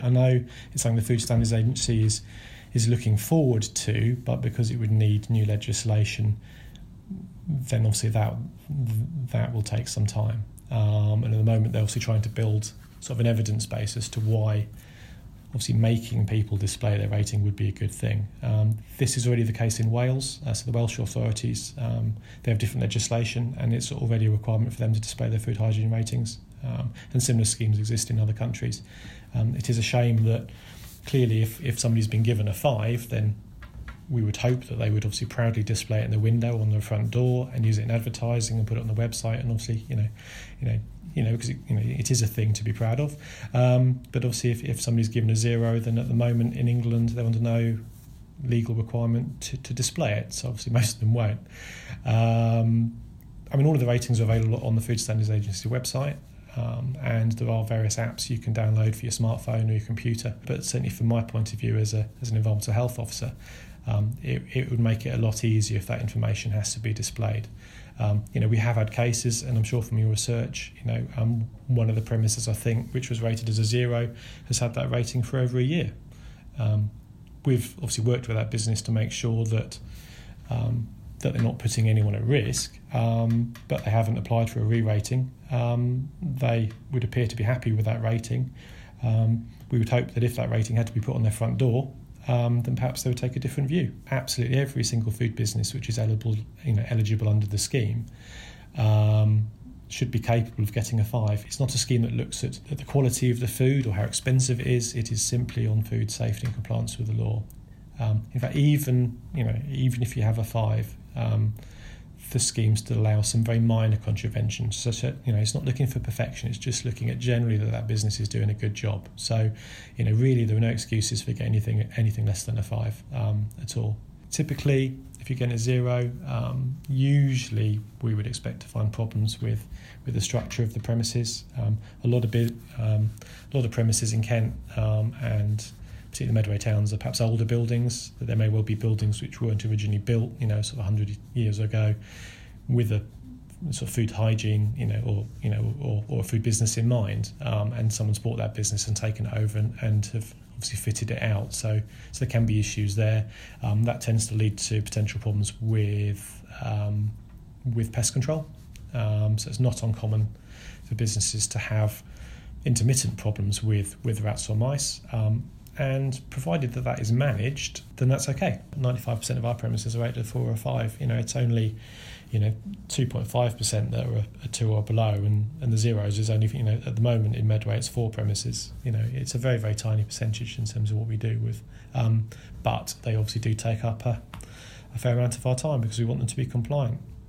I know it's something the Food Standards Agency is looking forward to, but because it would need new legislation, then obviously that will take some time. And at the moment they're obviously trying to build sort of an evidence base as to why obviously making people display their rating would be a good thing. This is already the case in Wales. So the Welsh authorities, they have different legislation, and it's already a requirement for them to display their food hygiene ratings. And similar schemes exist in other countries. It is a shame that clearly if somebody's been given a 5, then we would hope that they would obviously proudly display it in the window on their front door and use it in advertising and put it on the website, and obviously because it is a thing to be proud of. But obviously if somebody's given a 0, then at the moment in England they're under no legal requirement to display it, so obviously most of them won't. All of the ratings are available on the Food Standards Agency website. And there are various apps you can download for your smartphone or your computer. But certainly from my point of view as an environmental health officer, it would make it a lot easier if that information has to be displayed. We have had cases, and I'm sure from your research, one of the premises, I think, which was rated as a 0, has had that rating for over a year. We've obviously worked with that business to make sure that they're not putting anyone at risk, but they haven't applied for a re-rating. They would appear to be happy with that rating. We would hope that if that rating had to be put on their front door, then perhaps they would take a different view. Absolutely every single food business which is eligible under the scheme should be capable of getting a 5. It's not a scheme that looks at the quality of the food or how expensive it is. It is simply on food safety and compliance with the law. In fact, even if you have a 5, the scheme still allows some very minor contraventions. So it's not looking for perfection. It's just looking at generally that business is doing a good job. So, really there are no excuses for getting anything less than a 5 at all. Typically, if you get a 0, usually we would expect to find problems with the structure of the premises. A lot of premises in Kent and particularly the Medway towns are perhaps older buildings. That there may well be buildings which weren't originally built, sort of 100 years ago, with a sort of food hygiene, or a food business in mind. And someone's bought that business and taken it over and have obviously fitted it out. So there can be issues there. That tends to lead to potential problems with pest control. So it's not uncommon for businesses to have intermittent problems with rats or mice. And provided that is managed, then that's okay. 95% of our premises are rated a 4 or 5. It's only 2.5% that are a 2 or below, and the zeros is only at the moment in Medway it's 4 premises. It's a very, very tiny percentage in terms of what we do with, but they obviously do take up a fair amount of our time because we want them to be compliant.